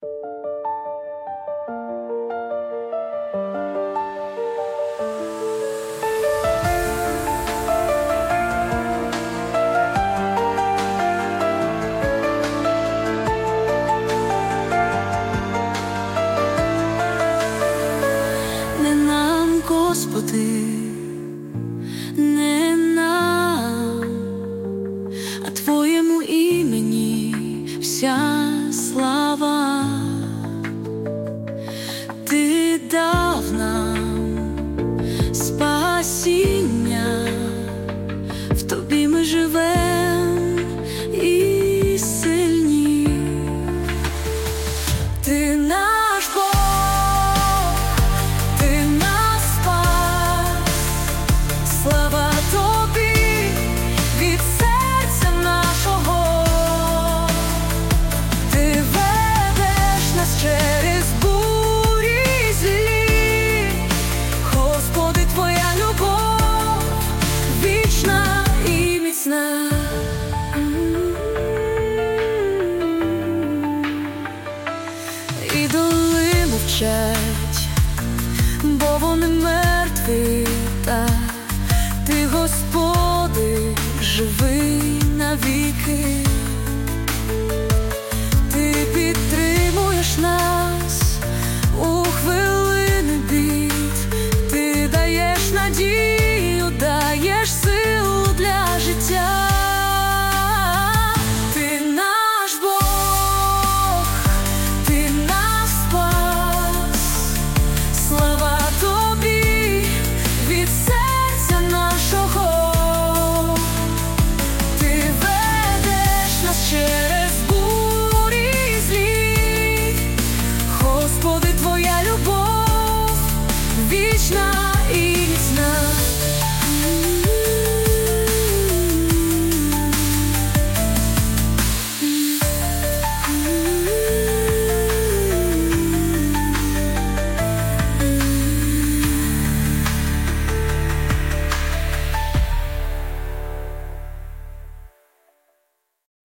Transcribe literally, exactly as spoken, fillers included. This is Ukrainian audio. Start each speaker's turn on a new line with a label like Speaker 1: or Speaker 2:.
Speaker 1: Господи, не нам, а Твоєму імені вся слава. Ти дав нам спасіння, в Тобі ми живем і сильні. Ти наш Бог, слава Тобі від серця нашого. Ти ведеш нас через бурі злі, Господи, Твоя любов вічна і міцна. Ідоли мовчать, бо вони мертві, та Ти, Господи, живий навіки.